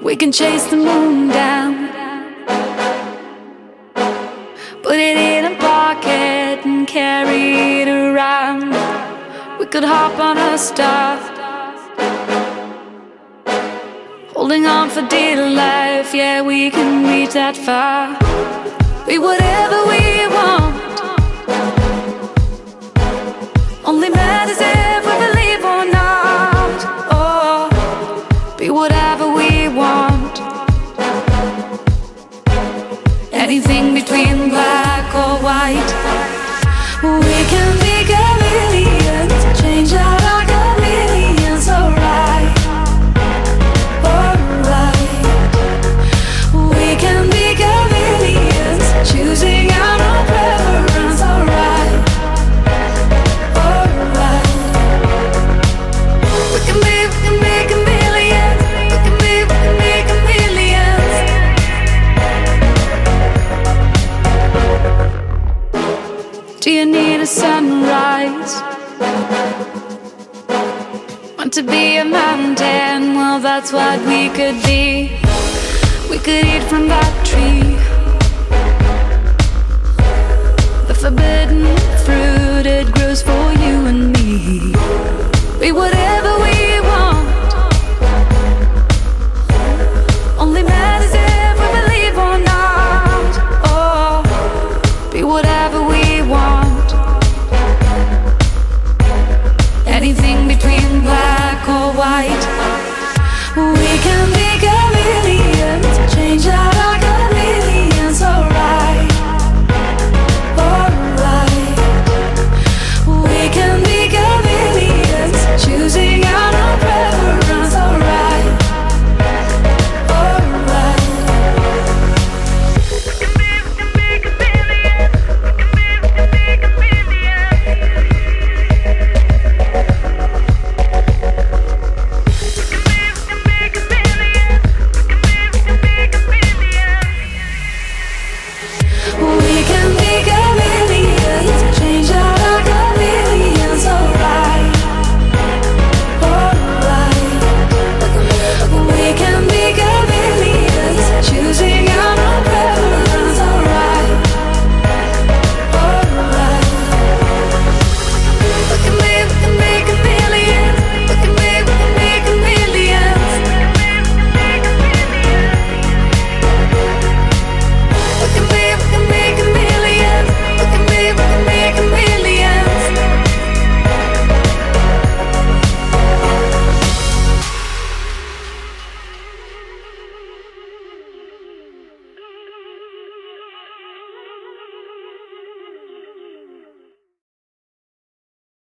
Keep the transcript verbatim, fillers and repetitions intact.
We can chase the moon down, put it in a pocket and carry it around. We could hop on a star, holding on for dear life. Yeah, we can reach that far. Be whatever we want, only matters if we believe or not. Oh, be whatever we want, anything between black or white. We can be chameleons, change out our chameleons, alright, alright. We can be chameleons, choosing our own preference, alright, alright. We can be, we can be chameleons, we can be, we can be chameleons. Do you need a sunrise? Want to be a mountain? Well, that's what we could be. We could eat from that tree, the forbidden fruit, it grows for you and me. Be whatever we want, only matters if we believe or not. Oh, be whatever